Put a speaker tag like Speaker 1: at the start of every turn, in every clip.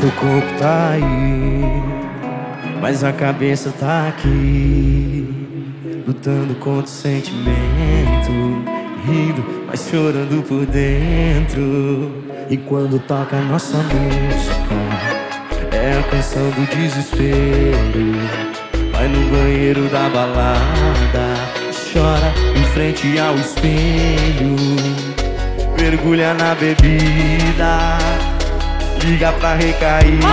Speaker 1: Teu corpo tá aí, mas a cabeça tá aqui, lutando contra o sentimento, rindo, mas chorando por dentro. E quando toca a nossa música, é a canção do desespero. Vai no banheiro da balada, chora em frente ao espelho, mergulha na bebida, liga pra recaída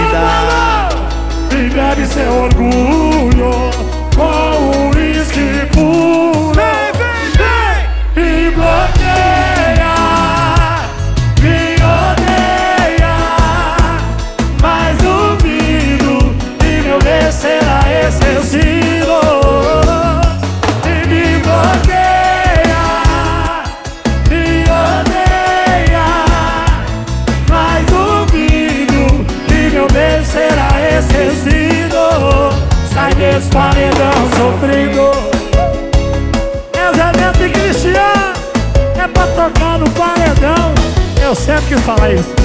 Speaker 2: e bebe seu orgulho com o uísque puro. E bloqueia, me odeia, mas duvido que meu bem será esquecido. E me bloqueia, me odeia, mas duvido que meu bem será esquecido. Sai desse paredão sofrido. Zé e Cristiano, é pra tocar no paredão. Eu sempre quis falar isso.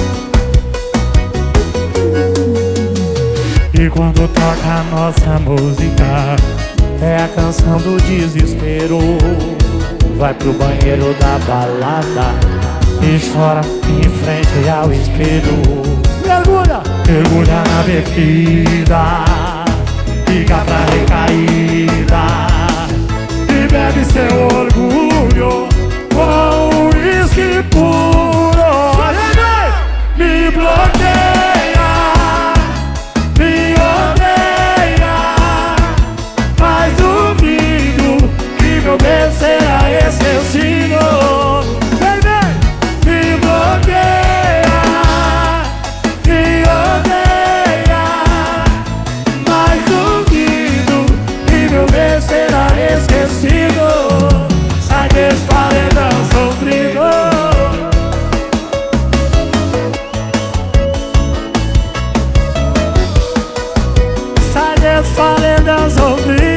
Speaker 2: E quando toca a nossa música, é a canção do desespero. Vai pro banheiro da balada e chora em frente ao espelho. Mergulha, mergulha na bebida, liga pra recaída e bebe seu orgulho com o uísque puro. Me bloqueia, me odeia, mas duvido que meu bem será esquecido. Me bloqueia, me odeia, mas duvido que meu bem será esquecido. Sai desse paredão sofrido. Sai desse paredão sofrido.